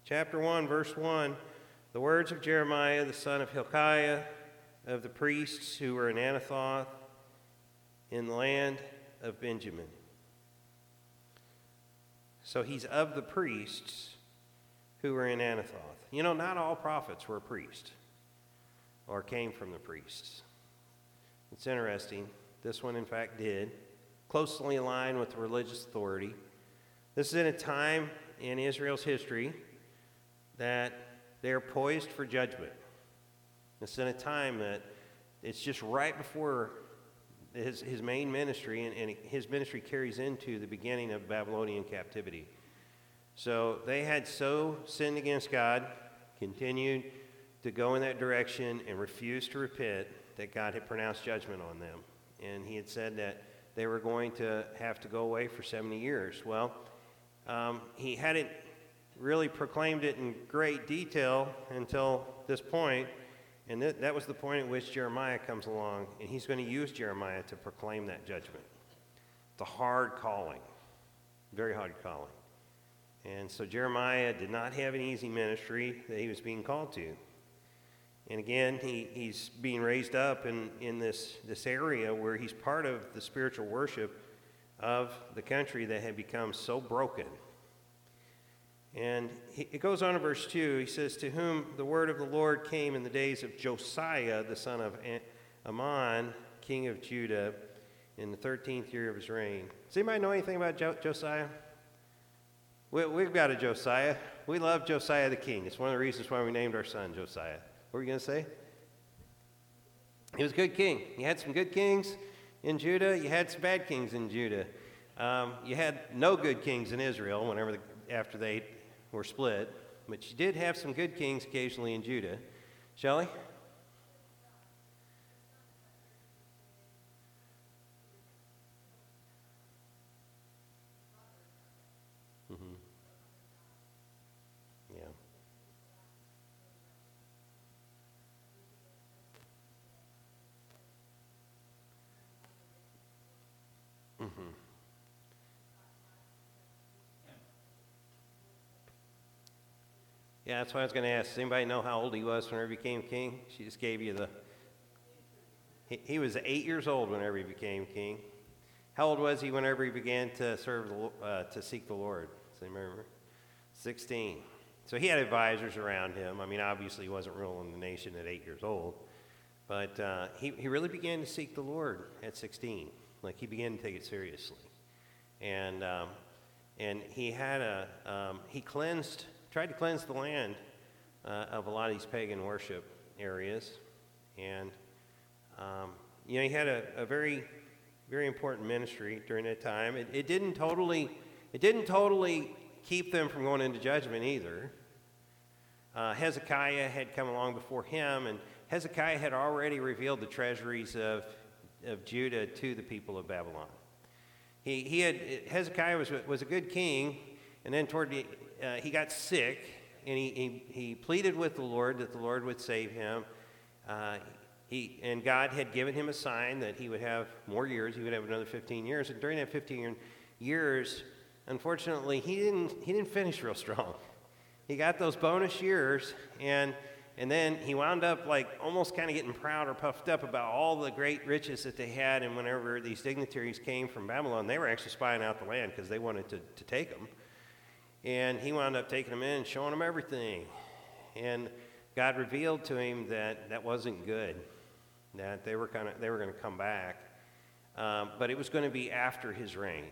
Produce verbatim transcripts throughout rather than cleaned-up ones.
chapter one, verse one, the words of Jeremiah, the son of Hilkiah, of the priests who were in Anathoth, in the land of Benjamin. So he's of the priests who were in Anathoth. You know, not all prophets were a priest or came from the priests. It's interesting. This one, in fact, did. Closely aligned with the religious authority. This is in a time in Israel's history that they're poised for judgment. It's in a time that it's just right before his, his main ministry, and, and his ministry carries into the beginning of Babylonian captivity. So they had so sinned against God, continued to go in that direction, and refused to repent, that God had pronounced judgment on them. And he had said that they were going to have to go away for seventy years. Well, um, he hadn't really proclaimed it in great detail until this point, and th- that was the point at which Jeremiah comes along, and he's going to use Jeremiah to proclaim that judgment. It's a hard calling, very hard calling. And so Jeremiah did not have an easy ministry that he was being called to. And again, he, he's being raised up in, in this, this area where he's part of the spiritual worship of the country that had become so broken. And he, it goes on in verse two, he says, to whom the word of the Lord came in the days of Josiah, the son of Amon, king of Judah, in the thirteenth year of his reign. Does anybody know anything about jo- Josiah? We, we've got a Josiah. We love Josiah the king. It's one of the reasons why we named our son Josiah. What were you going to say? He was a good king. You had some good kings in Judah. You had some bad kings in Judah. Um, you had no good kings in Israel whenever the, after they were split. But you did have some good kings occasionally in Judah. Shelley? Mm-hmm. Yeah. Mm-hmm. Yeah, that's what I was going to ask. Does anybody know how old he was whenever he became king? She just gave you the... He, he was eight years old whenever he became king. How old was he whenever he began to serve, the, uh, to seek the Lord? Does anybody remember? sixteen. So he had advisors around him. I mean, obviously he wasn't ruling the nation at eight years old. But uh, he, he really began to seek the Lord at sixteen. Like, he began to take it seriously. And um, and he had a... Um, he cleansed... tried to cleanse the land uh, of a lot of these pagan worship areas. And, um, you know, he had a, a very, very important ministry during that time. It, it didn't totally, it didn't totally keep them from going into judgment either. Uh, Hezekiah had come along before him, and Hezekiah had already revealed the treasuries of, of Judah to the people of Babylon. He, he had, Hezekiah was, was a good king, and then toward the Uh, he got sick, and he, he, he pleaded with the Lord that the Lord would save him. Uh, he and God had given him a sign that he would have more years. He would have another fifteen years. And during that fifteen years, unfortunately, he didn't he didn't finish real strong. He got those bonus years, and and then he wound up like almost kind of getting proud or puffed up about all the great riches that they had. And whenever these dignitaries came from Babylon, they were actually spying out the land because they wanted to, to take them. And he wound up taking them in and showing them everything. And God revealed to him that that wasn't good, that they were kind of they were going to come back, um, but it was going to be after his reign.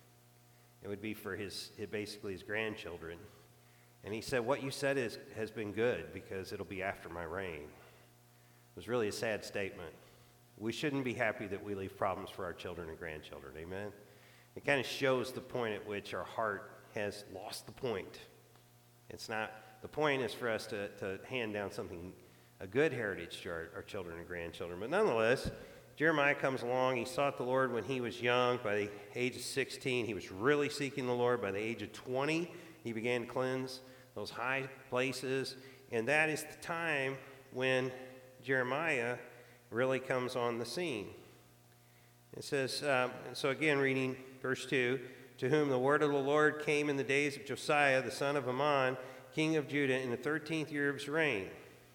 It would be for his, his basically his grandchildren. And he said, "What you said is has been good because it'll be after my reign." It was really a sad statement. We shouldn't be happy that we leave problems for our children and grandchildren. Amen. It kind of shows the point at which our heart has lost the point. It's not, the point is for us to, to hand down something, a good heritage to our, our children and grandchildren. But nonetheless, Jeremiah comes along. He sought the Lord when he was young. By the age of sixteen, he was really seeking the Lord. By the age of twenty, he began to cleanse those high places. And that is the time when Jeremiah really comes on the scene. It says, um, so again, reading verse two, to whom the word of the Lord came in the days of Josiah, the son of Amon, king of Judah, in the thirteenth year of his reign.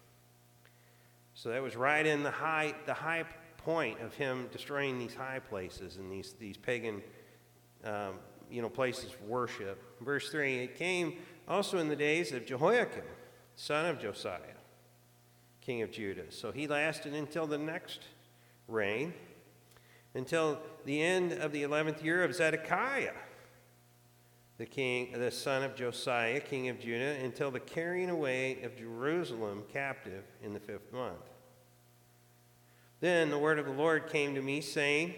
So that was right in the high, the high point of him destroying these high places and these, these pagan um, you know, places of worship. Verse three, it came also in the days of Jehoiakim, son of Josiah, king of Judah. So he lasted until the next reign, until the end of the eleventh year of Zedekiah, the king, the son of Josiah, king of Judah, until the carrying away of Jerusalem captive in the fifth month. Then the word of the Lord came to me, saying,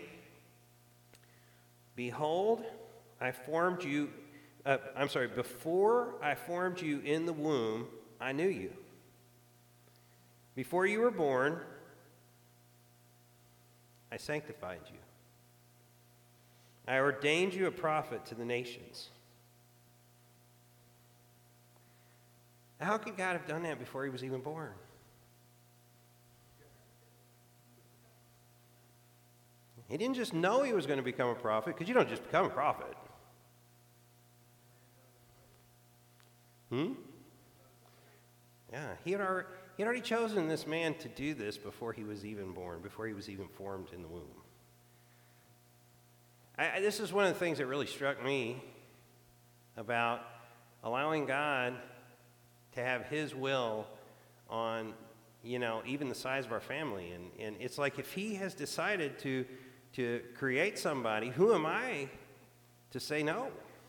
Behold, I formed you, uh, I'm sorry, before I formed you in the womb, I knew you. Before you were born, I sanctified you. I ordained you a prophet to the nations. How could God have done that before he was even born? He didn't just know he was going to become a prophet, because you don't just become a prophet. Hmm? Yeah, he had, already, he had already chosen this man to do this before he was even born, before he was even formed in the womb. I, I, this is one of the things that really struck me about allowing God to have his will on, you know, even the size of our family. And, and it's like, if he has decided to, to create somebody, who am I to say no?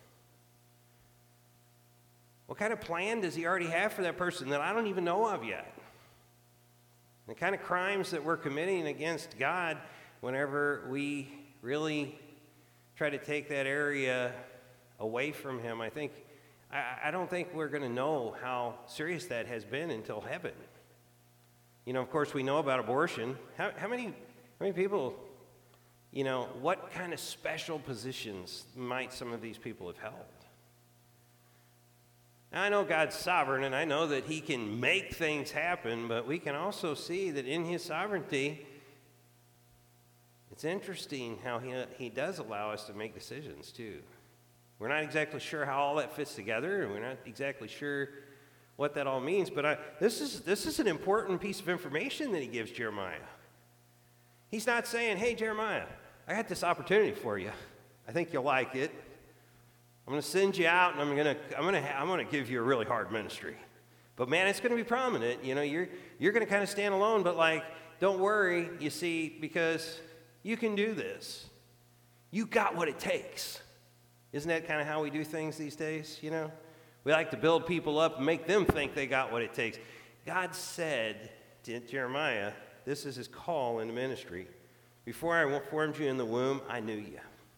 What kind of plan does he already have for that person that I don't even know of yet? The kind of crimes that we're committing against God whenever we really try to take that area away from him, I think, I, I don't think we're going to know how serious that has been until heaven. You know, of course, we know about abortion. How, how many, how many people, you know, what kind of special positions might some of these people have held? Now, I know God's sovereign, and I know that he can make things happen, but we can also see that in his sovereignty, it's interesting how he, he does allow us to make decisions, too. We're not exactly sure how all that fits together, and we're not exactly sure what that all means, but I, this is, this is an important piece of information that he gives Jeremiah. He's not saying, hey, Jeremiah, I got this opportunity for you. I think you'll like it. I'm going to send you out, and I'm going to I'm going to I'm going to give you a really hard ministry. But man, it's going to be prominent. You know, you're you're going to kind of stand alone, but like, don't worry, you see, because you can do this. You got what it takes. Isn't that kind of how we do things these days, you know? We like to build people up and make them think they got what it takes. God said to Jeremiah, this is his call in the ministry. Before I formed you in the womb, I knew you.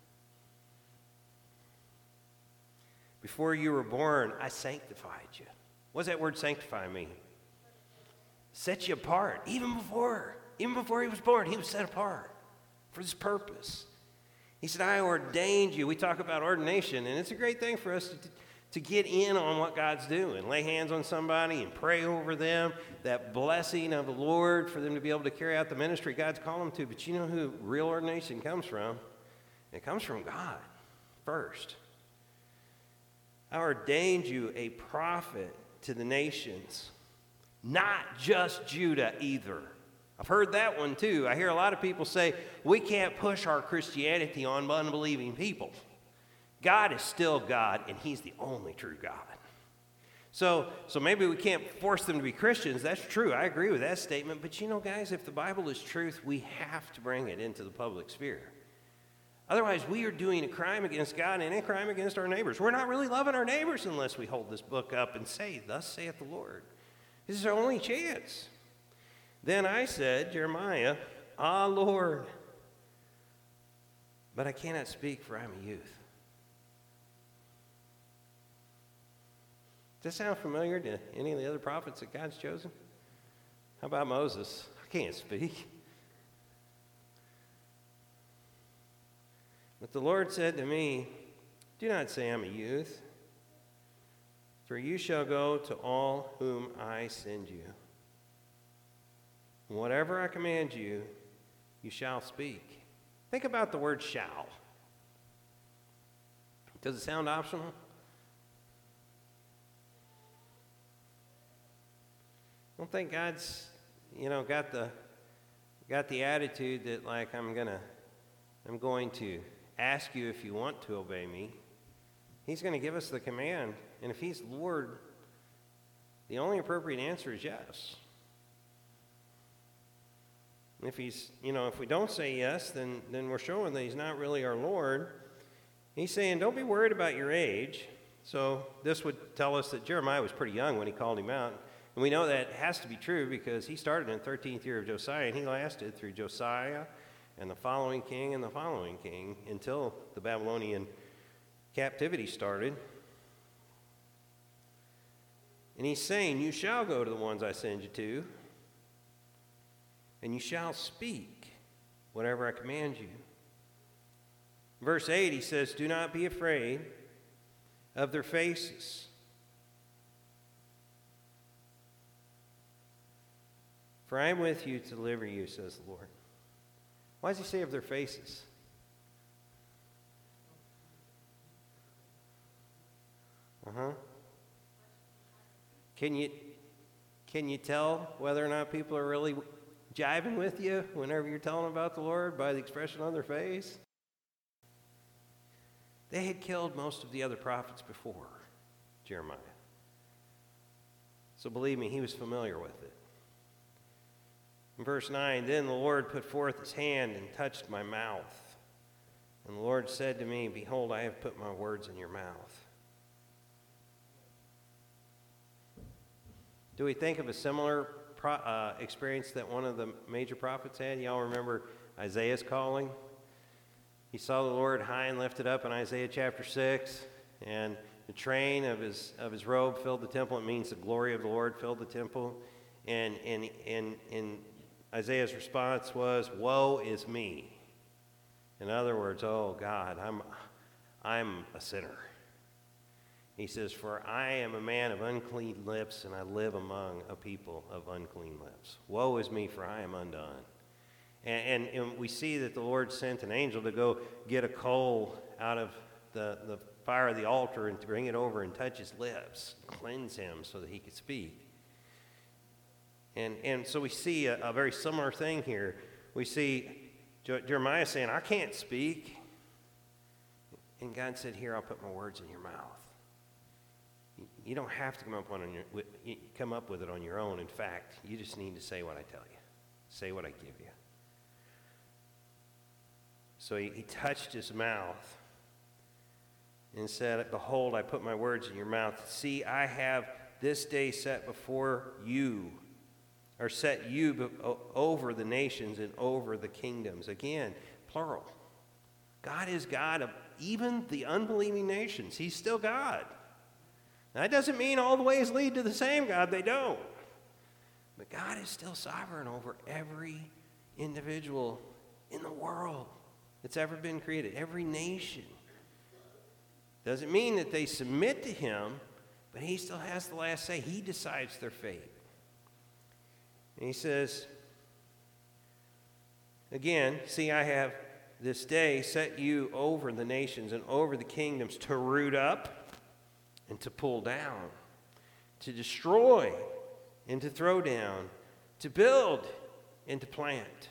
Before you were born, I sanctified you. What does that word sanctify mean? Set you apart. Even before, even before he was born, he was set apart for this purpose. He said, I ordained you. We talk about ordination, and it's a great thing for us to, to get in on what God's doing. Lay hands on somebody and pray over them, that blessing of the Lord for them to be able to carry out the ministry God's called them to. But you know who real ordination comes from? It comes from God first. I ordained you a prophet to the nations, not just Judah either. I've heard that one too. I hear a lot of people say, we can't push our Christianity on unbelieving people. God is still God, and he's the only true God. So, so maybe we can't force them to be Christians. That's true. I agree with that statement. But you know, guys, if the Bible is truth, we have to bring it into the public sphere. Otherwise, we are doing a crime against God and a crime against our neighbors. We're not really loving our neighbors unless we hold this book up and say, thus saith the Lord. This is our only chance. Then I said, Jeremiah, ah, Lord, but I cannot speak, for I am a youth. Does that sound familiar to any of the other prophets that God's chosen? How about Moses? I can't speak. But the Lord said to me, do not say I'm a youth, for you shall go to all whom I send you. And whatever I command you, you shall speak. Think about the word shall. Does it sound optional? don't think God's, you know, got the got the attitude that like I'm gonna I'm going to ask you if you want to obey me. He's going to give us the command, and if he's Lord, the only appropriate answer is yes. If he's, you know, if we don't say yes, then then we're showing that he's not really our Lord. He's saying, don't be worried about your age. So this would tell us that Jeremiah was pretty young when he called him out. And we know that has to be true because he started in the thirteenth year of Josiah, and he lasted through Josiah and the following king and the following king until the Babylonian captivity started. And he's saying, you shall go to the ones I send you to, and you shall speak whatever I command you. Verse eight, he says, do not be afraid of their faces. For I am with you to deliver you, says the Lord. Why does he say of their faces? Uh-huh. Can you, can you tell whether or not people are really jiving with you whenever you're telling them about the Lord by the expression on their face? They had killed most of the other prophets before Jeremiah. So believe me, he was familiar with it. In verse nine, then the Lord put forth his hand and touched my mouth. And the Lord said to me, behold, I have put my words in your mouth. Do we think of a similar pro- uh, experience that one of the major prophets had? Y'all remember Isaiah's calling? He saw the Lord high and lifted up in Isaiah chapter six, and the train of his of his robe filled the temple. It means the glory of the Lord filled the temple. And, and, and, and Isaiah's response was, woe is me. In other words, oh God, I'm, I'm a sinner. He says, for I am a man of unclean lips, and I live among a people of unclean lips. Woe is me, for I am undone. And, and, and we see that the Lord sent an angel to go get a coal out of the, the fire of the altar and to bring it over and touch his lips, cleanse him so that he could speak. And, and so we see a, a very similar thing here. We see Je- Jeremiah saying, I can't speak. And God said, here, I'll put my words in your mouth. You, you don't have to come up, on your, with, you come up with it on your own. In fact, you just need to say what I tell you. Say what I give you. So he, he touched his mouth and said, behold, I put my words in your mouth. See, I have this day set before you, or set you be- over the nations and over the kingdoms. Again, plural. God is God of even the unbelieving nations. He's still God. Now, that doesn't mean all the ways lead to the same God. They don't. But God is still sovereign over every individual in the world that's ever been created, every nation. Doesn't mean that they submit to him, but he still has the last say. He decides their fate. And he says, again, see, I have this day set you over the nations and over the kingdoms to root up and to pull down, to destroy and to throw down, to build and to plant.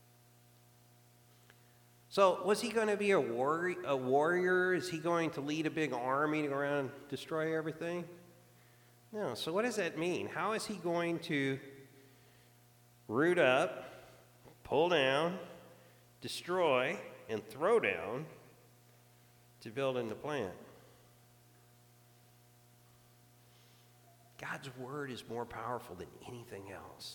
So was he going to be a, war- a warrior? Is he going to lead a big army to go around and destroy everything? No. So what does that mean? How is he going to root up, pull down, destroy, and throw down to build and to plant? God's word is more powerful than anything else.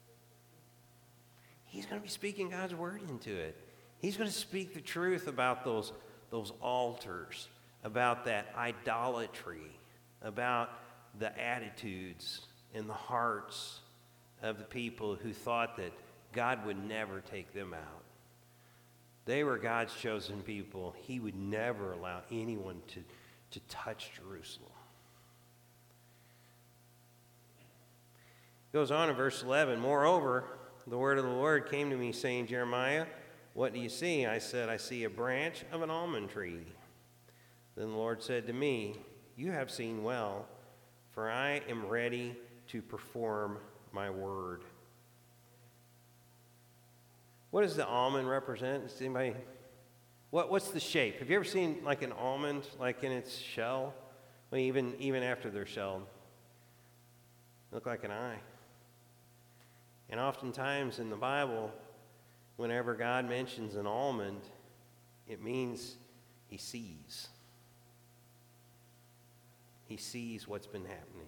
He's going to be speaking God's word into it. He's going to speak the truth about those, those altars, about that idolatry, about the attitudes and the hearts of the people who thought that God would never take them out. They were God's chosen people. He would never allow anyone to, to touch Jerusalem. It goes on in verse eleven, moreover, the word of the Lord came to me, saying, Jeremiah, what do you see? I said, I see a branch of an almond tree. Then the Lord said to me, you have seen well, for I am ready to perform my word. What does the almond represent? Does anybody, what, what's the shape? Have you ever seen like an almond, like in its shell? Well, even, even after they're shelled, look like an eye. And oftentimes in the Bible, whenever God mentions an almond, it means he sees. He sees what's been happening.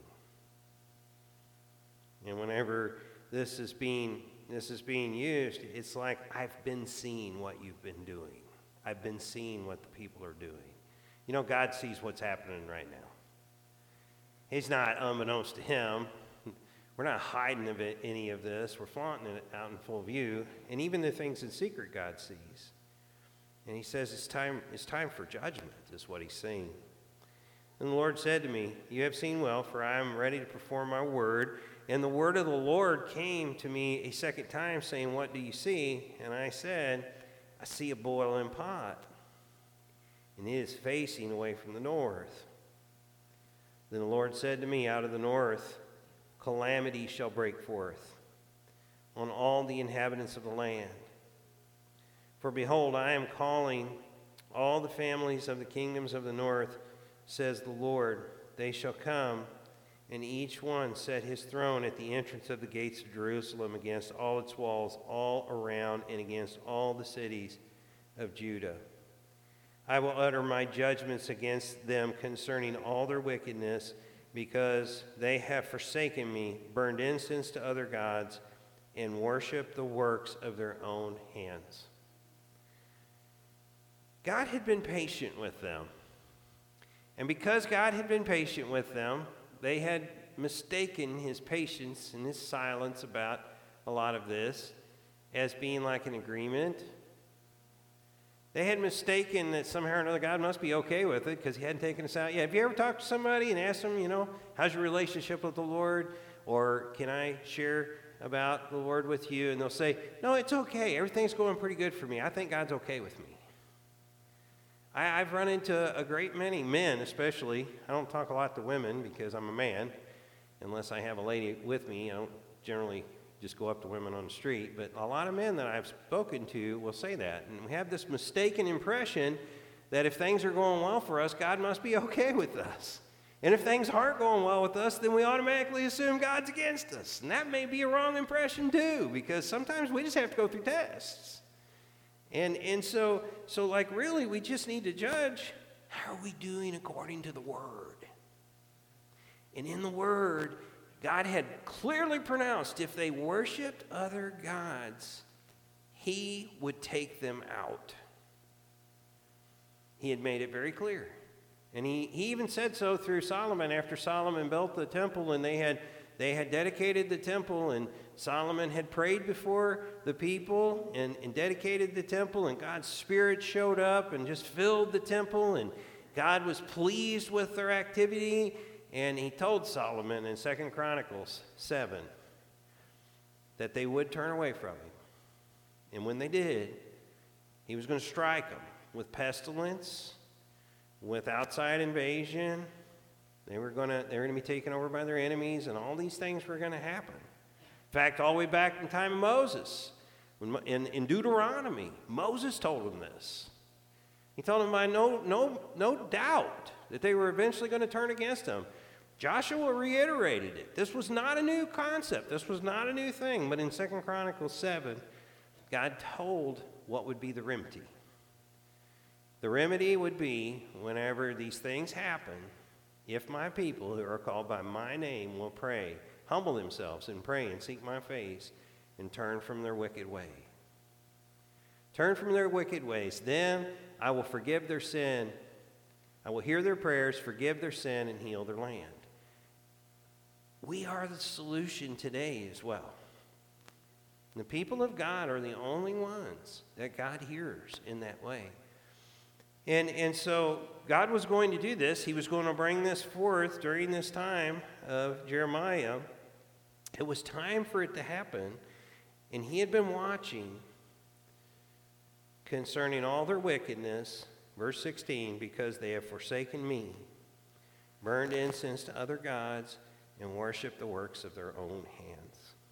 And whenever this is being this is being used, it's like, I've been seeing what you've been doing. I've been seeing what the people are doing. You know, God sees what's happening right now. He's not unbeknownst to him. We're not hiding of it, any of this. We're flaunting it out in full view. And even the things in secret, God sees. And he says it's time, it's time for judgment, is what he's saying. And the Lord said to me, you have seen well, for I am ready to perform my word. And the word of the Lord came to me a second time, saying, what do you see? And I said, I see a boiling pot, and it is facing away from the north. Then the Lord said to me, out of the north, calamity shall break forth on all the inhabitants of the land. For behold, I am calling all the families of the kingdoms of the north, says the Lord. They shall come, and each one set his throne at the entrance of the gates of Jerusalem, against all its walls all around, and against all the cities of Judah. I will utter my judgments against them concerning all their wickedness, because they have forsaken me, burned incense to other gods, and worshiped the works of their own hands. God had been patient with them. And because God had been patient with them, they had mistaken his patience and his silence about a lot of this as being like an agreement. They had mistaken that somehow or another God must be okay with it because he hadn't taken us out yet. Have you ever talked to somebody and asked them, you know, how's your relationship with the Lord? Or can I share about the Lord with you? And they'll say, no, it's okay. Everything's going pretty good for me. I think God's okay with me. I, I've run into a great many men, especially. I don't talk a lot to women because I'm a man. Unless I have a lady with me, I don't generally just go up to women on the street. But a lot of men that I've spoken to will say that. And we have this mistaken impression that if things are going well for us, God must be okay with us. And if things aren't going well with us, then we automatically assume God's against us. And that may be a wrong impression too, because sometimes we just have to go through tests. And and so, so like really, we just need to judge, how are we doing according to the Word? And in the Word, God had clearly pronounced if they worshiped other gods, he would take them out. He had made it very clear. And he, he even said so through Solomon after Solomon built the temple, and they had they had dedicated the temple, and Solomon had prayed before the people and, and dedicated the temple, and God's Spirit showed up and just filled the temple, and God was pleased with their activity. And he told Solomon in Second Chronicles seven that they would turn away from him. And when they did, he was going to strike them with pestilence, with outside invasion. They were going to they were going to be taken over by their enemies, and all these things were going to happen. In fact, all the way back in the time of Moses, when, in, in Deuteronomy, Moses told them this. He told them by no, no, no doubt that they were eventually going to turn against him. Joshua reiterated it. This was not a new concept. This was not a new thing. But in Second Chronicles seven, God told what would be the remedy. The remedy would be, whenever these things happen, if my people who are called by my name will pray, humble themselves and pray and seek my face and turn from their wicked way. Turn from their wicked ways. Then I will forgive their sin. I will hear their prayers, forgive their sin, and heal their land. We are the solution today as well. The people of God are the only ones that God hears in that way. And, and so God was going to do this. He was going to bring this forth during this time of Jeremiah. It was time for it to happen, and he had been watching concerning all their wickedness. Verse sixteen, because they have forsaken me, burned incense to other gods, and worshiped the works of their own hands.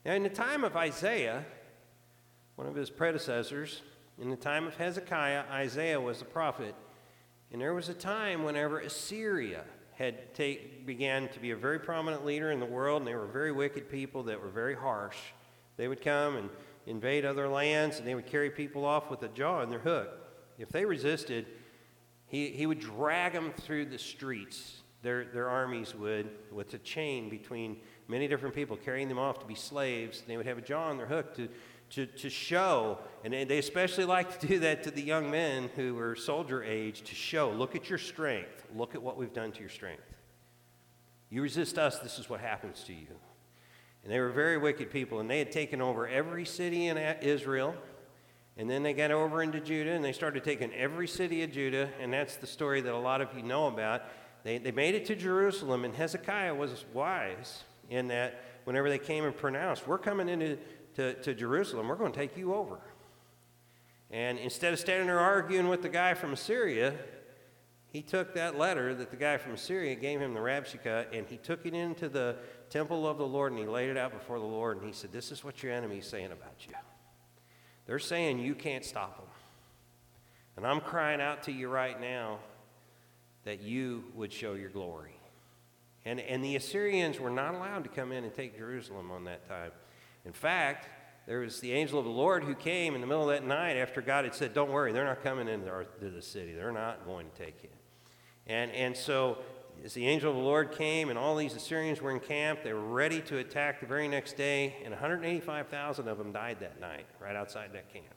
Now, in the time of Isaiah, one of his predecessors, in the time of Hezekiah, Isaiah was a prophet. And there was a time whenever Assyria had take, began to be a very prominent leader in the world, and they were very wicked people that were very harsh. They would come and invade other lands, and they would carry people off with a jaw in their hook. If they resisted, he, he would drag them through the streets. Their, their armies would, with a chain between many different people, carrying them off to be slaves. And they would have a jaw on their hook to, to, to show, and they especially liked to do that to the young men who were soldier age, to show, look at your strength. Look at what we've done to your strength. You resist us, this is what happens to you. And they were very wicked people, and they had taken over every city in Israel, and then they got over into Judah, and they started taking every city of Judah, and that's the story that a lot of you know about. They, they made it to Jerusalem, and Hezekiah was wise in that whenever they came and pronounced, we're coming into to, to Jerusalem, we're going to take you over. And instead of standing there arguing with the guy from Assyria, he took that letter that the guy from Assyria gave him, the Rabshakeh, and he took it into the temple of the Lord, and he laid it out before the Lord, and he said, this is what your enemy's saying about you. They're saying you can't stop them. And I'm crying out to you right now that you would show your glory. And, and the Assyrians were not allowed to come in and take Jerusalem on that time. In fact, there was the angel of the Lord who came in the middle of that night after God had said, don't worry, they're not coming into our, to the city. They're not going to take it. And, and so as the angel of the Lord came and all these Assyrians were encamped, they were ready to attack the very next day, and one hundred eighty-five thousand of them died that night right outside that camp.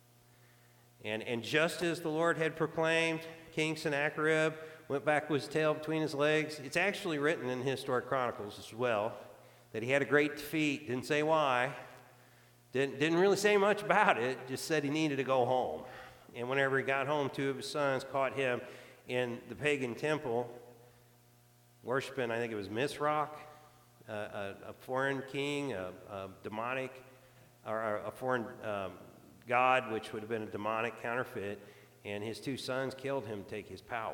And, and just as the Lord had proclaimed, King Sennacherib went back with his tail between his legs. It's actually written in the Historic Chronicles as well that he had a great defeat. Didn't say why. Didn't, didn't really say much about it. Just said he needed to go home. And whenever he got home, two of his sons caught him in the pagan temple worshiping, I think it was Misroch, uh, a, a foreign king, a, a demonic, or a foreign um, god, which would have been a demonic counterfeit. And his two sons killed him to take his power.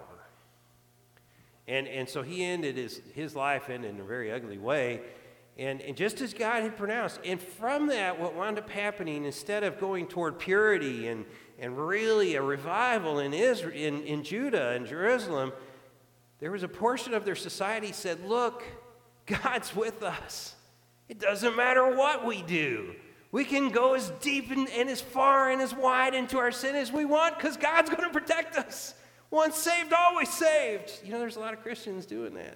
And, and so he ended his, his life ended in a very ugly way. And, and just as God had pronounced. And from that, what wound up happening, instead of going toward purity and, and really a revival in, Israel, in, in Judah and Jerusalem, there was a portion of their society said, look, God's with us. It doesn't matter what we do. We can go as deep and, and as far and as wide into our sin as we want because God's going to protect us. Once saved, always saved. You know, there's a lot of Christians doing that.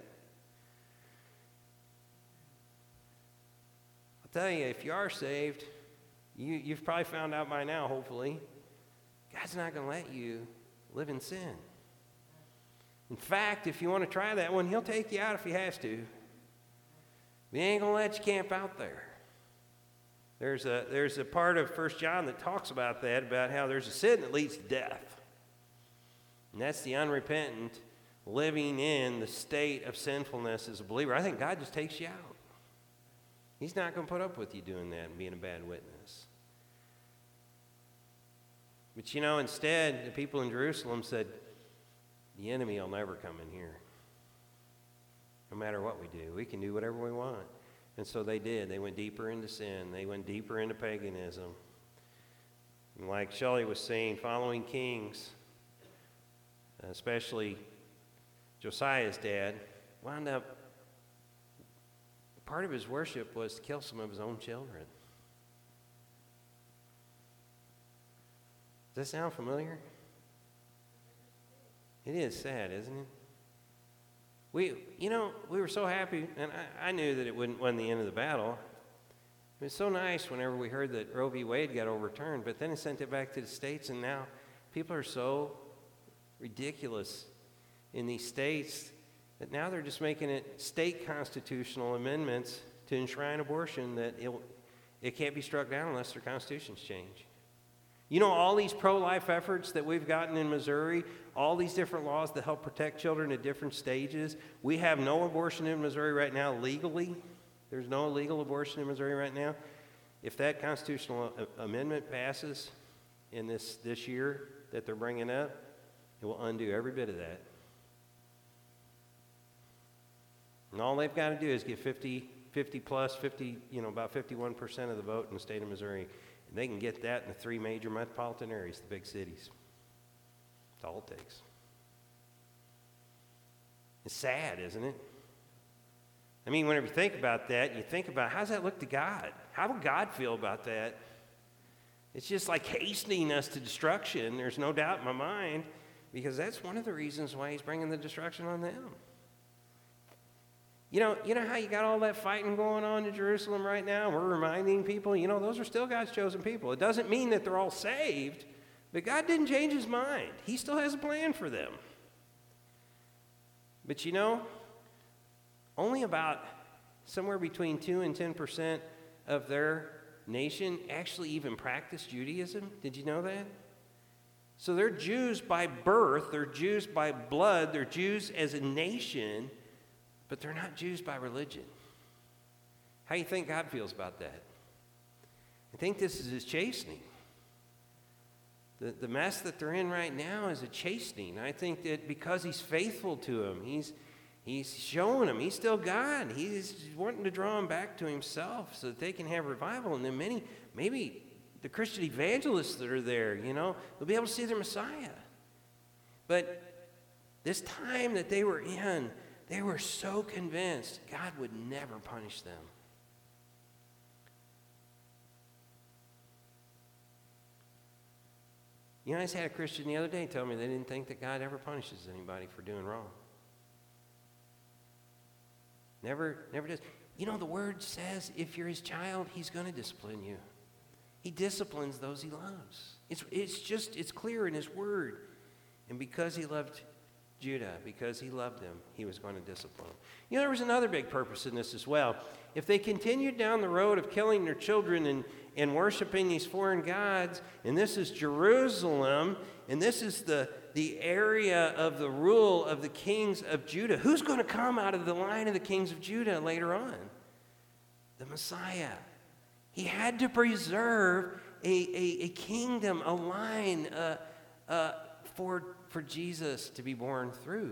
I'll tell you, if you are saved, you, you've probably found out by now, hopefully, God's not going to let you live in sin. In fact, if you want to try that one, he'll take you out if he has to. But he ain't going to let you camp out there. There's a, there's a part of First John that talks about that, about how there's a sin that leads to death. And that's the unrepentant living in the state of sinfulness as a believer. I think God just takes you out. He's not going to put up with you doing that and being a bad witness. But you know, instead, the people in Jerusalem said, the enemy will never come in here. No matter what we do, we can do whatever we want. And so they did. They went deeper into sin. They went deeper into paganism. And like Shelley was saying, following kings, especially Josiah's dad, wound up, part of his worship was to kill some of his own children. Does that sound familiar? It is sad, isn't it? We, you know, we were so happy, and I, I knew that it wouldn't win the end of the battle. It was so nice whenever we heard that Roe v. Wade got overturned, but then it sent it back to the states, and now people are so ridiculous in these states that now they're just making it state constitutional amendments to enshrine abortion that it, it can't be struck down unless their constitutions change. You know, all these pro-life efforts that we've gotten in Missouri, all these different laws that help protect children at different stages, we have no abortion in Missouri right now legally. There's no legal abortion in Missouri right now. If that constitutional a- amendment passes in this, this year that they're bringing up, it will undo every bit of that. And all they've got to do is get fifty fifty plus, fifty, you know, about fifty-one percent of the vote in the state of Missouri. And they can get that in the three major metropolitan areas, the big cities. That's all it takes. It's sad, isn't it? I mean, whenever you think about that, you think about, how does that look to God? How would God feel about that? It's just like hastening us to destruction. There's no doubt in my mind, because that's one of the reasons why he's bringing the destruction on them. You know, you know how you got all that fighting going on in Jerusalem right now? We're reminding people, you know, those are still God's chosen people. It doesn't mean that they're all saved, but God didn't change his mind. He still has a plan for them. But you know, only about somewhere between two and ten percent of their nation actually even practice Judaism. Did you know that? So they're Jews by birth, they're Jews by blood, they're Jews as a nation, but they're not Jews by religion. How do you think God feels about that? I think this is his chastening. The, the mess that they're in right now is a chastening. I think that because he's faithful to them, he's, he's showing them he's still God. He's wanting to draw them back to himself so that they can have revival. And then many, maybe the Christian evangelists that are there, you know, they'll be able to see their Messiah. But this time that they were in, they were so convinced God would never punish them. You know, I just had a Christian the other day tell me they didn't think that God ever punishes anybody for doing wrong. Never, never does. You know, the word says if you're his child, he's going to discipline you. He disciplines those he loves. It's, it's just, it's clear in his word. And because he loved Judah, because he loved them, he was going to discipline them. You know, there was another big purpose in this as well. If they continued down the road of killing their children and, and worshiping these foreign gods, and this is Jerusalem, and this is the, the area of the rule of the kings of Judah, who's going to come out of the line of the kings of Judah later on? The Messiah. He had to preserve a, a, a kingdom, a line uh, uh, for, for Jesus to be born through.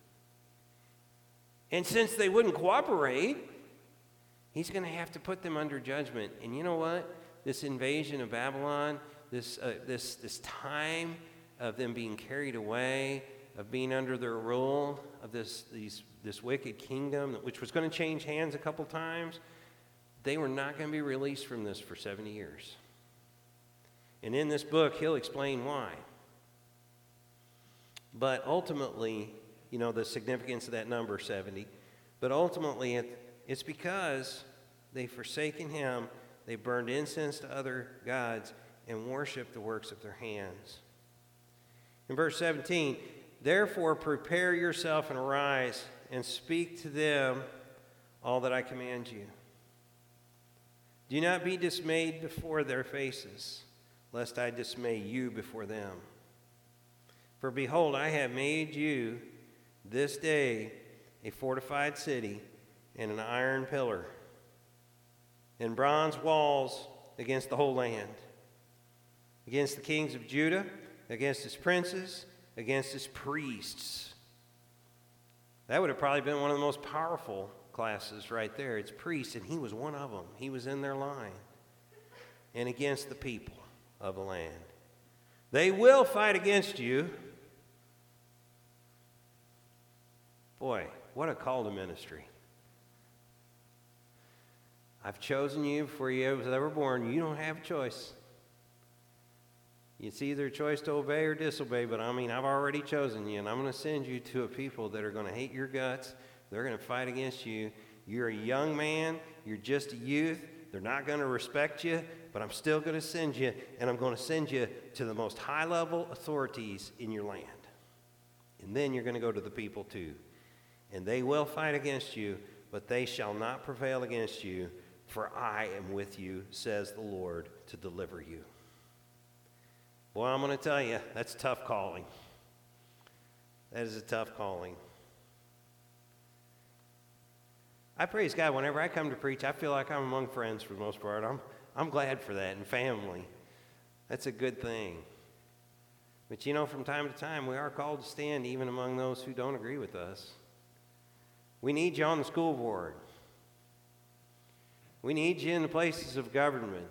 And since they wouldn't cooperate, he's going to have to put them under judgment. And you know what? This invasion of Babylon, this, uh, this, this time of them being carried away, of being under their rule, of this, these, this wicked kingdom, which was going to change hands a couple times, they were not going to be released from this for seventy years. And in this book, he'll explain why. But ultimately, you know, the significance of that number, seventy, but ultimately it, it's because they've forsaken him, they burned incense to other gods, and worshiped the works of their hands. In verse seventeen, therefore prepare yourself and arise and speak to them all that I command you. Do not be dismayed before their faces, lest I dismay you before them. For behold, I have made you this day a fortified city and an iron pillar and bronze walls against the whole land, against the kings of Judah, against his princes, against his priests. That would have probably been one of the most powerful classes right there. It's priests, and he was one of them. He was in their line. And against the people of the land. They will fight against you. Boy, what a call to ministry. I've chosen you before you was ever born. You don't have a choice. It's either a choice to obey or disobey, but I mean, I've already chosen you, and I'm going to send you to a people that are going to hate your guts. They're going to fight against you. You're a young man. You're just a youth. They're not going to respect you, but I'm still going to send you, and I'm going to send you to the most high-level authorities in your land. And then you're going to go to the people too. And they will fight against you, but they shall not prevail against you, for I am with you, says the Lord, to deliver you. Boy, I'm going to tell you, that's tough calling. That is a tough calling. I praise God whenever I come to preach. I feel like I'm among friends for the most part. I'm, I'm glad for that, and family. That's a good thing. But you know, from time to time, we are called to stand even among those who don't agree with us. We need you on the school board. We need you in the places of government.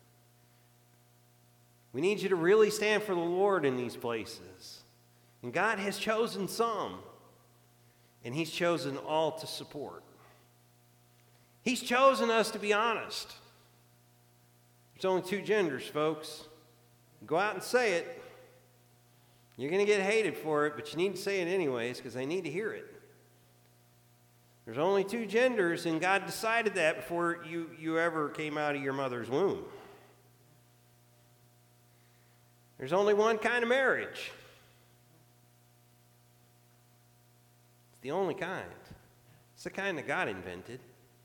We need you to really stand for the Lord in these places. And God has chosen some, and He's chosen all to support. He's chosen us to be honest. There's only two genders, folks. Go out and say it. You're going to get hated for it, but you need to say it anyways because they need to hear it. There's only two genders, and God decided that before you, you ever came out of your mother's womb. There's only one kind of marriage. It's the only kind. It's the kind that God invented.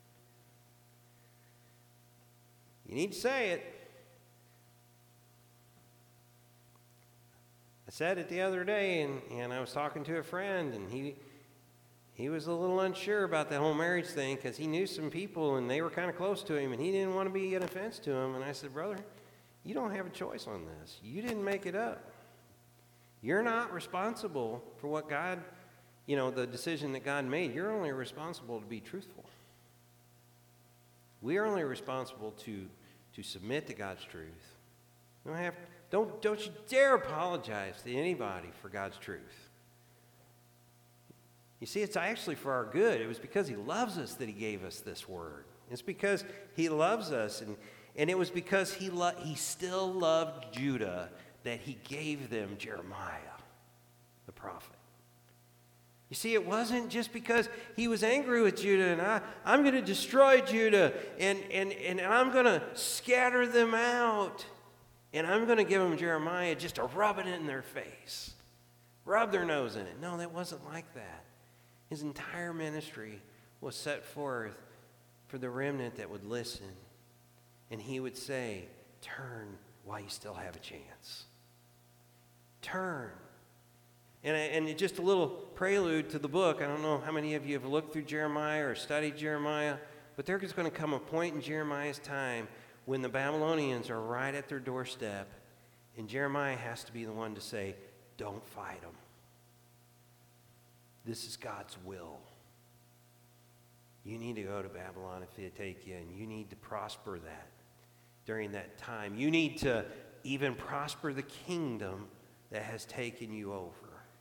You need to say it. I said it the other day, and, and I was talking to a friend, and he he was a little unsure about that whole marriage thing because he knew some people, and they were kind of close to him, and he didn't want to be an offense to him. And I said, brother, you don't have a choice on this. You didn't make it up. You're not responsible for what God, you know, the decision that God made. You're only responsible to be truthful. We are only responsible to, to submit to God's truth. You don't have, don't, don't you dare apologize to anybody for God's truth. You see, it's actually for our good. It was because He loves us that He gave us this word. It's because He loves us, and, and it was because he, lo- he still loved Judah that He gave them Jeremiah, the prophet. You see, it wasn't just because He was angry with Judah and I, I'm going to destroy Judah and, and, and I'm going to scatter them out. And I'm going to give them Jeremiah just to rub it in their face. Rub their nose in it. No, that wasn't like that. His entire ministry was set forth for the remnant that would listen. And He would say, turn while you still have a chance. Turn. And, and just a little prelude to the book. I don't know how many of you have looked through Jeremiah or studied Jeremiah, but there's going to come a point in Jeremiah's time when the Babylonians are right at their doorstep, and Jeremiah has to be the one to say, don't fight them. This is God's will. You need to go to Babylon if they take you, and you need to prosper that during that time. You need to even prosper the kingdom that has taken you over.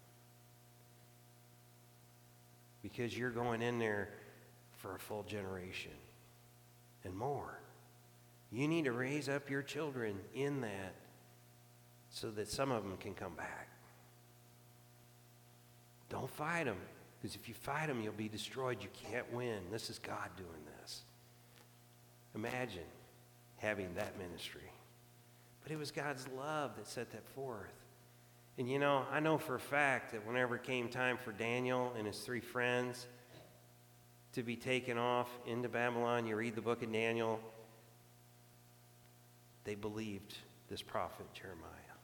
Because you're going in there for a full generation and more. You need to raise up your children in that so that some of them can come back. Don't fight them, because if you fight them, you'll be destroyed. You can't win. This is God doing this. Imagine having that ministry. But it was God's love that set that forth. And you know, I know for a fact that whenever it came time for Daniel and his three friends to be taken off into Babylon, you read the book of Daniel, they believed this prophet Jeremiah.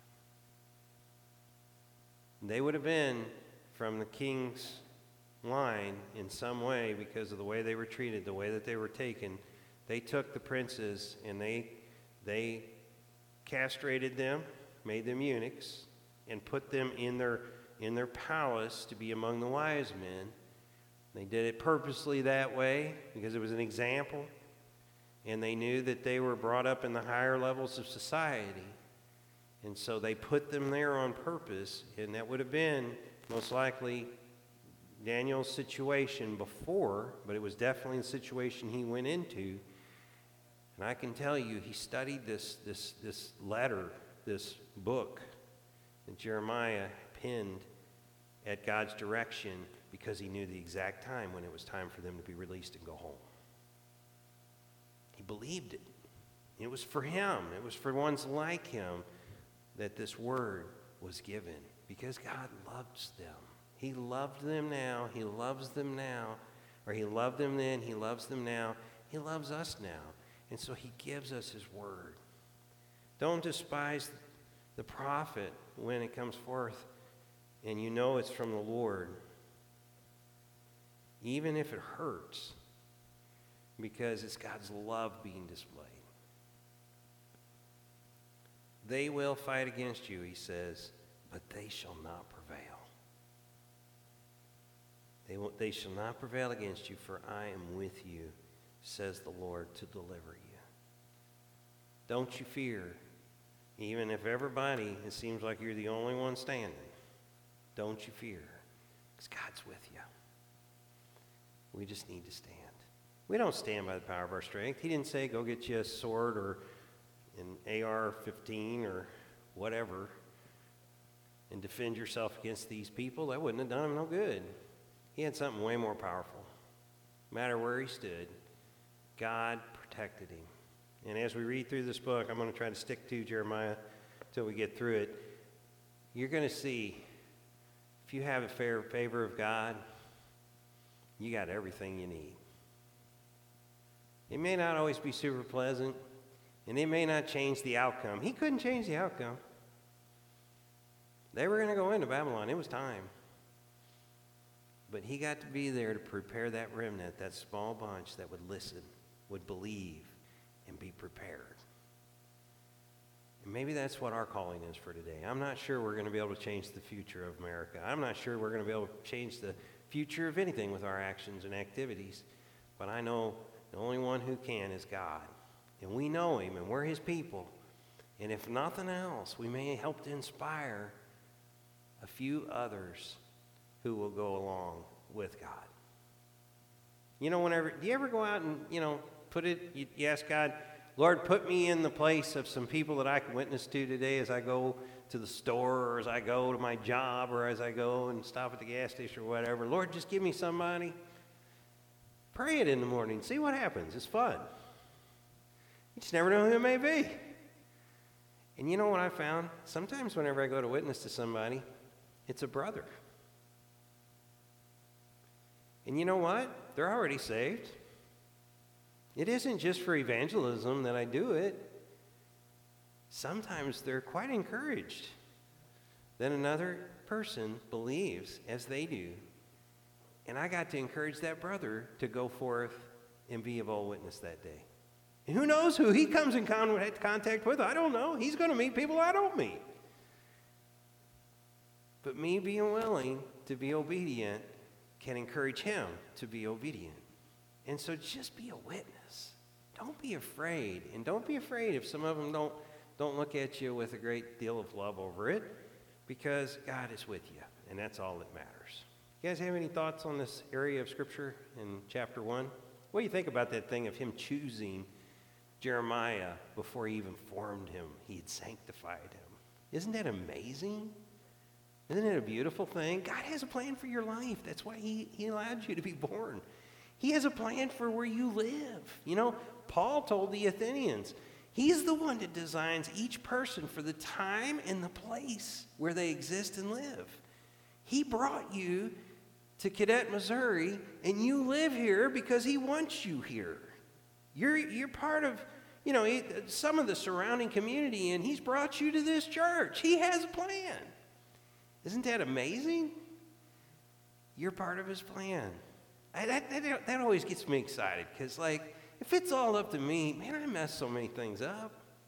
They would have been from the king's line in some way because of the way they were treated, the way that they were taken. They took the princes and they, they castrated them, made them eunuchs, and put them in their, in their palace to be among the wise men. They did it purposely that way because it was an example, and they knew that they were brought up in the higher levels of society. And so they put them there on purpose, and that would have been most likely Daniel's situation before, but it was definitely the situation he went into. And I can tell you, he studied this, this, this letter, this book that Jeremiah penned at God's direction because he knew the exact time when it was time for them to be released and go home. He believed it. It was for him. It was for ones like him that this word was given because God loves them. He loved them now. He loves them now. Or he loved them then. He loves them now. He loves us now. And so he gives us his word. Don't despise the prophet when it comes forth and you know it's from the Lord, even if it hurts, because it's God's love being displayed. They will fight against you, he says, but they shall not prevail. They, will, they shall not prevail against you, for I am with you, says the Lord, to deliver you. Don't you fear, even if everybody, it seems like you're the only one standing. Don't you fear, because God's with you. We just need to stand. We don't stand by the power of our strength. He didn't say, go get you a sword or an A R fifteen or whatever and defend yourself against these people. That wouldn't have done him no good. He had something way more powerful. No matter where he stood, God protected him. And as we read through this book, I'm going to try to stick to Jeremiah until we get through it. You're going to see, if you have a fair favor of God, you got everything you need. It may not always be super pleasant, and it may not change the outcome. He couldn't change the outcome. They were going to go into Babylon. It was time. But he got to be there to prepare that remnant, that small bunch that would listen, would believe, and be prepared. And maybe that's what our calling is for today. I'm not sure we're going to be able to change the future of America. I'm not sure we're going to be able to change the future of anything with our actions and activities. But I know the only one who can is God. And we know him, and we're his people. And if nothing else, we may help to inspire a few others who will go along with God. You know, whenever, do you ever go out and, you know, put it, you, you ask God, Lord, put me in the place of some people that I can witness to today as I go to the store or as I go to my job or as I go and stop at the gas station or whatever. Lord, just give me somebody. Pray it in the morning. See what happens. It's fun. You just never know who it may be. And you know what I found? Sometimes whenever I go to witness to somebody, it's a brother. And you know what? They're already saved. It isn't just for evangelism that I do it. Sometimes they're quite encouraged that another person believes as they do. And I got to encourage that brother to go forth and be a bold witness that day. And who knows who he comes in contact with? I don't know. He's going to meet people I don't meet. But me being willing to be obedient can encourage him to be obedient. And so just be a witness. Don't be afraid. And don't be afraid if some of them don't, don't look at you with a great deal of love over it, because God is with you, and that's all that matters. You guys have any thoughts on this area of Scripture in chapter one? What do you think about that thing of him choosing Jeremiah before he even formed him? He had sanctified him. Isn't that amazing? Isn't it a beautiful thing? God has a plan for your life. That's why he, he allowed you to be born. He has a plan for where you live. You know, Paul told the Athenians, he's the one that designs each person for the time and the place where they exist and live. He brought you to Cadet, Missouri, and you live here because he wants you here. You're, you're part of, you know, some of the surrounding community, and he's brought you to this church. He has a plan. Isn't that amazing? You're part of his plan. I, that, that, that always gets me excited, because, like, if it's all up to me, man, I mess so many things up.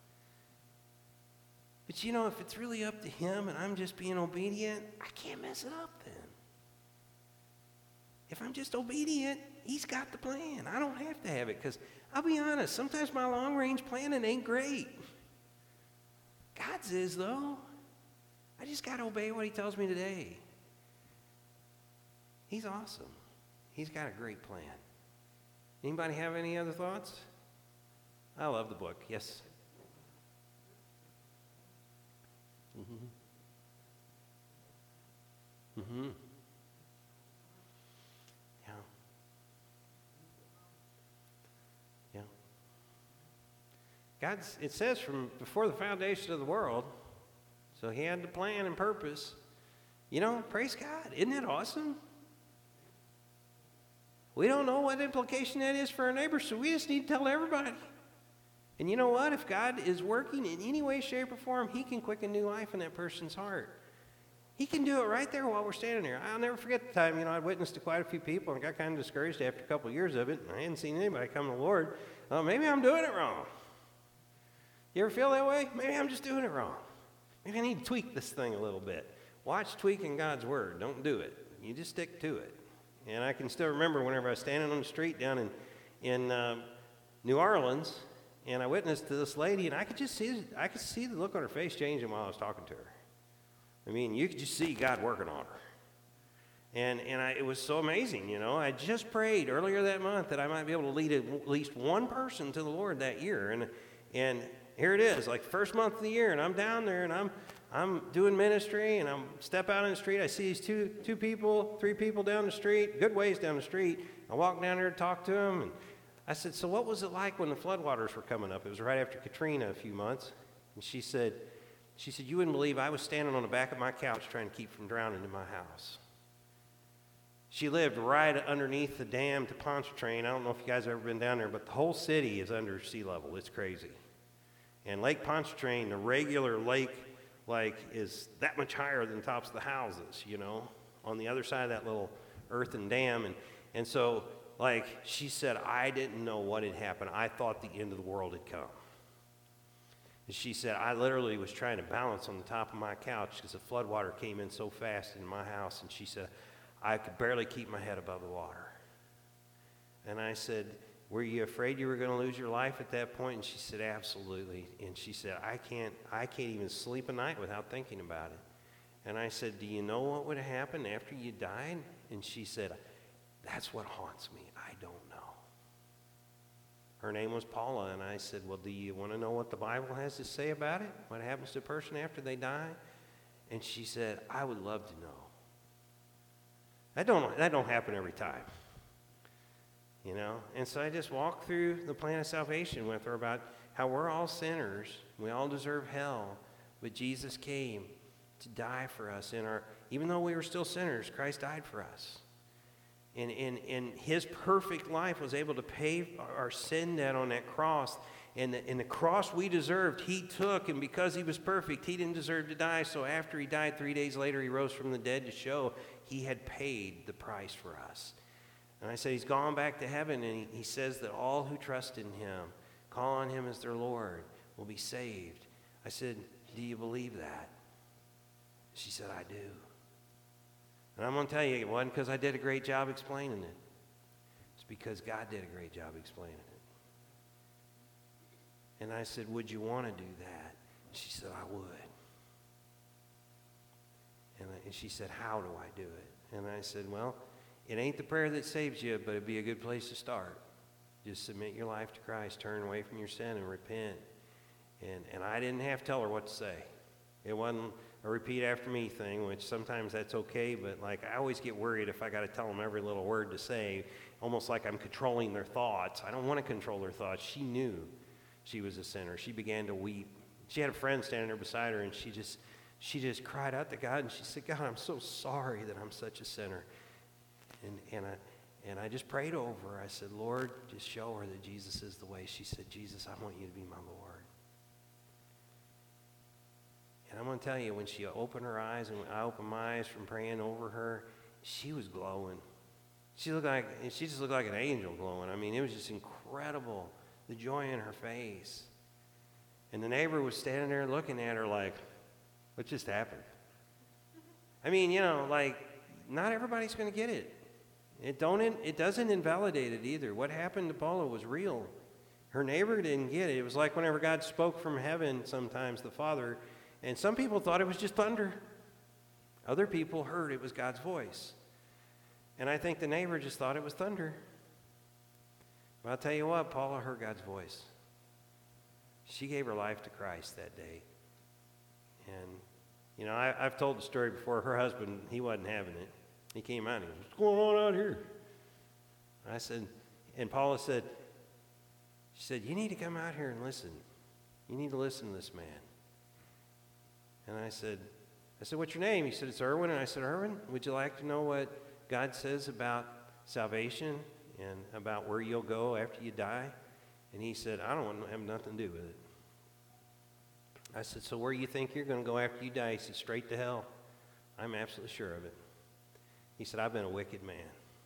But, you know, if it's really up to him and I'm just being obedient, I can't mess it up then. If I'm just obedient, he's got the plan. I don't have to have it, because I'll be honest, sometimes my long-range planning ain't great. God's is, though. I just got to obey what he tells me today. He's awesome. He's got a great plan. Anybody have any other thoughts? I love the book. Yes? Mm-hmm. Mm-hmm. Yeah. Yeah. God's, it says from before the foundation of the world, so he had the plan and purpose. You know, praise God. Isn't that awesome? We don't know what implication that is for our neighbors, so we just need to tell everybody. And you know what? If God is working in any way, shape, or form, he can quicken new life in that person's heart. He can do it right there while we're standing there. I'll never forget the time, you know, I witnessed to quite a few people and got kind of discouraged after a couple of years of it. And I hadn't seen anybody come to the Lord. Uh, maybe I'm doing it wrong. You ever feel that way? Maybe I'm just doing it wrong. Maybe I need to tweak this thing a little bit. Watch tweaking God's word. Don't do it. You just stick to it. And I can still remember whenever I was standing on the street down in, in uh, New Orleans, and I witnessed to this lady, and I could just see, I could see the look on her face changing while I was talking to her. I mean, you could just see God working on her. And, and I, it was so amazing, you know. I just prayed earlier that month that I might be able to lead at least one person to the Lord that year. And, and here it is, like first month of the year, and I'm down there, and I'm, I'm doing ministry, and I'm step out in the street. I see these two, two people, three people down the street, good ways down the street. I walk down there to talk to them, and I said, so what was it like when the floodwaters were coming up? It was right after Katrina a few months. And she said, she said, you wouldn't believe I was standing on the back of my couch trying to keep from drowning in my house. She lived right underneath the dam to Pontchartrain. I don't know if you guys have ever been down there, but the whole city is under sea level. It's crazy. And Lake Pontchartrain, the regular lake, like, is that much higher than the tops of the houses, you know, on the other side of that little earthen dam. And, and so, like, she said, I didn't know what had happened. I thought the end of the world had come. And she said, I literally was trying to balance on the top of my couch because the floodwater came in so fast in my house. And she said, I could barely keep my head above the water. And I said, were you afraid you were going to lose your life at that point? And she said, absolutely. And she said, I can't, I can't even sleep a night without thinking about it. And I said, do you know what would have happened after you died? And she said, that's what haunts me. I don't know. Her name was Paula, and I said, well, do you want to know what the Bible has to say about it? What happens to a person after they die? And she said, I would love to know. That don't, that don't happen every time, you know? And so I just walked through the plan of salvation with her about how we're all sinners. We all deserve hell, but Jesus came to die for us. In our, even though we were still sinners, Christ died for us. And, and, and his perfect life was able to pay our sin debt on that cross. And the, and the cross we deserved, he took. And because he was perfect, he didn't deserve to die. So after he died, three days later, he rose from the dead to show he had paid the price for us. And I said, he's gone back to heaven. And he, he says that all who trust in him, call on him as their Lord, will be saved. I said, do you believe that? She said, I do. And I'm going to tell you, it wasn't because I did a great job explaining it. It's because God did a great job explaining it. And I said, would you want to do that? She said, I would. And, I, and she said, how do I do it? And I said, well, it ain't the prayer that saves you, but it'd be a good place to start. Just submit your life to Christ, turn away from your sin, and repent. And, and I didn't have to tell her what to say. It wasn't a repeat after me thing, which sometimes that's okay, but like I always get worried if I got to tell them every little word to say, almost like I'm controlling their thoughts. I don't want to control their thoughts. She knew she was a sinner. She began to weep. She had a friend standing there beside her, and she just she just cried out to God, and she said, God, I'm so sorry that I'm such a sinner. And and I and I just prayed over her. I said, Lord, just show her that Jesus is the way. She said, Jesus, I want you to be my Lord. And I'm going to tell you, when she opened her eyes and I opened my eyes from praying over her, she was glowing. She looked like, she just looked like an angel glowing. I mean, it was just incredible, the joy in her face. And the neighbor was standing there looking at her like, what just happened? I mean, you know, like, not everybody's going to get it. It, don't, it doesn't invalidate it either. What happened to Paula was real. Her neighbor didn't get it. It was like whenever God spoke from heaven sometimes, the Father. And some people thought it was just thunder. Other people heard it was God's voice. And I think the neighbor just thought it was thunder. But I'll tell you what, Paula heard God's voice. She gave her life to Christ that day. And, you know, I, I've told the story before. Her husband, he wasn't having it. He came out and he goes, what's going on out here? I said, and Paula said, she said, you need to come out here and listen. You need to listen to this man. And I said, I said, what's your name? He said, it's Erwin. And I said, Erwin, would you like to know what God says about salvation and about where you'll go after you die? And he said, I don't want to have nothing to do with it. I said, so where do you think you're going to go after you die? He said, straight to hell. I'm absolutely sure of it. He said, I've been a wicked man.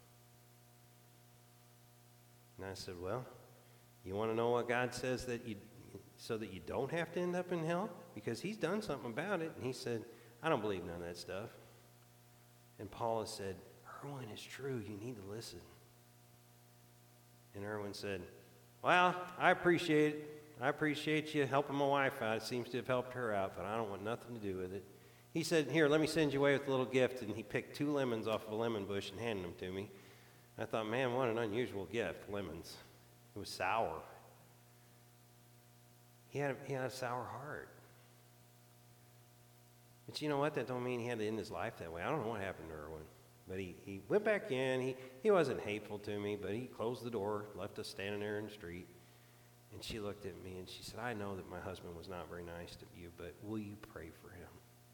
And I said, well, you want to know what God says that you, so that you don't have to end up in hell? Because he's done something about it. And he said, I don't believe none of that stuff. And Paula said, Erwin, it's true. You need to listen. And Erwin said, well, I appreciate it. I appreciate you helping my wife out. It seems to have helped her out, but I don't want nothing to do with it. He said, here, let me send you away with a little gift. And he picked two lemons off of a lemon bush and handed them to me. I thought, man, what an unusual gift, lemons. It was sour. He had a, he had a sour heart. But you know what? That don't mean he had to end his life that way. I don't know what happened to Erwin. But he, he went back in. He, he wasn't hateful to me, but he closed the door, left us standing there in the street. And she looked at me and she said, I know that my husband was not very nice to you, but will you pray for him?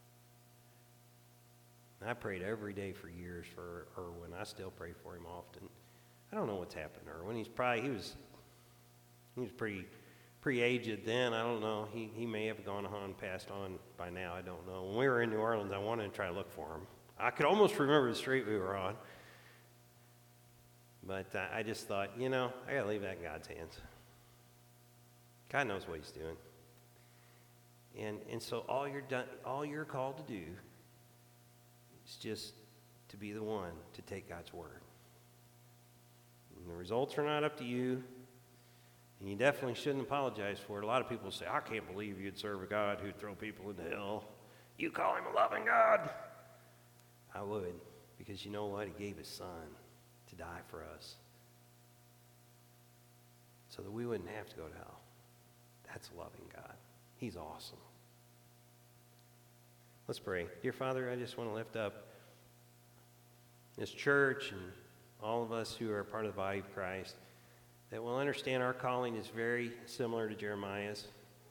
And I prayed every day for years for Erwin. I still pray for him often. I don't know what's happened to Erwin. He's probably, he was, he was pretty, pretty aged then. I don't know. He, he may have gone on, passed on by now. I don't know. When we were in New Orleans, I wanted to try to look for him. I could almost remember the street we were on. But uh, I just thought, you know, I got to leave that in God's hands. God knows what he's doing. And and so all you're done, all you're called to do is just to be the one to take God's word. And the results are not up to you, and you definitely shouldn't apologize for it. A lot of people say, I can't believe you'd serve a God who'd throw people into hell. You call him a loving God? I would, because you know what? He gave his son to die for us so that we wouldn't have to go to hell. That's a loving God. He's awesome. Let's pray. Dear Father, I just want to lift up this church and all of us who are part of the body of Christ, that we'll understand our calling is very similar to Jeremiah's.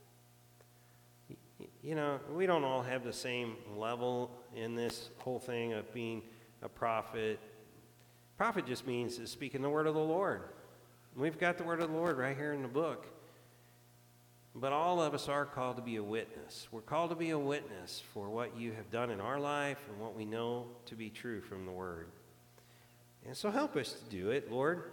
You know, we don't all have the same level in this whole thing of being a prophet. Prophet just means to speak in the word of the Lord. We've got the word of the Lord right here in the book. But all of us are called to be a witness. We're called to be a witness for what you have done in our life and what we know to be true from the Word. And so help us to do it, Lord.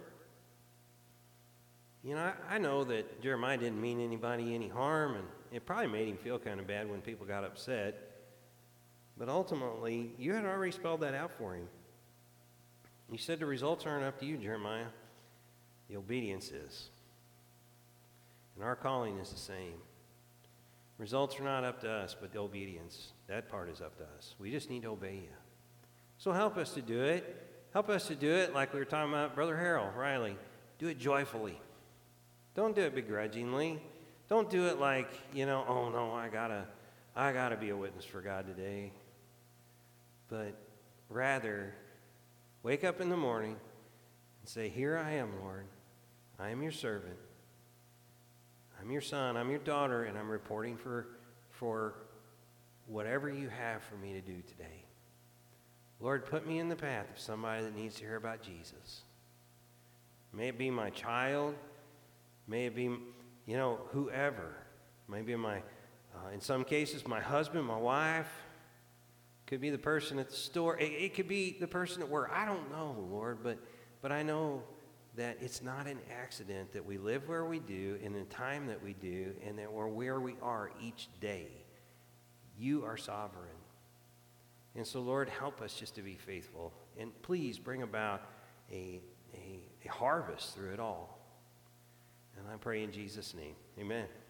You know, I, I know that Jeremiah didn't mean anybody any harm, and it probably made him feel kind of bad when people got upset. But ultimately, you had already spelled that out for him. You said the results aren't up to you, Jeremiah. The obedience is. And our calling is the same. Results are not up to us, but the obedience, that part is up to us. We just need to obey you. So help us to do it. Help us to do it like we were talking about Brother Harold Riley. Do it joyfully. Don't do it begrudgingly. Don't do it like, you know, oh no, I gotta, I gotta be a witness for God today. But rather, wake up in the morning and say, here I am, Lord. I am your servant. I'm your son, I'm your daughter, and I'm reporting for, for whatever you have for me to do today. Lord, put me in the path of somebody that needs to hear about Jesus. May it be my child. May it be, you know, whoever. Maybe my, uh, in some cases, my husband, my wife. Could be the person at the store. It, it could be the person at work. I don't know, Lord, but but I know that it's not an accident that we live where we do in the time that we do and that we're where we are each day. You are sovereign. And so, Lord, help us just to be faithful. And please bring about a, a, a harvest through it all. And I pray in Jesus' name. Amen.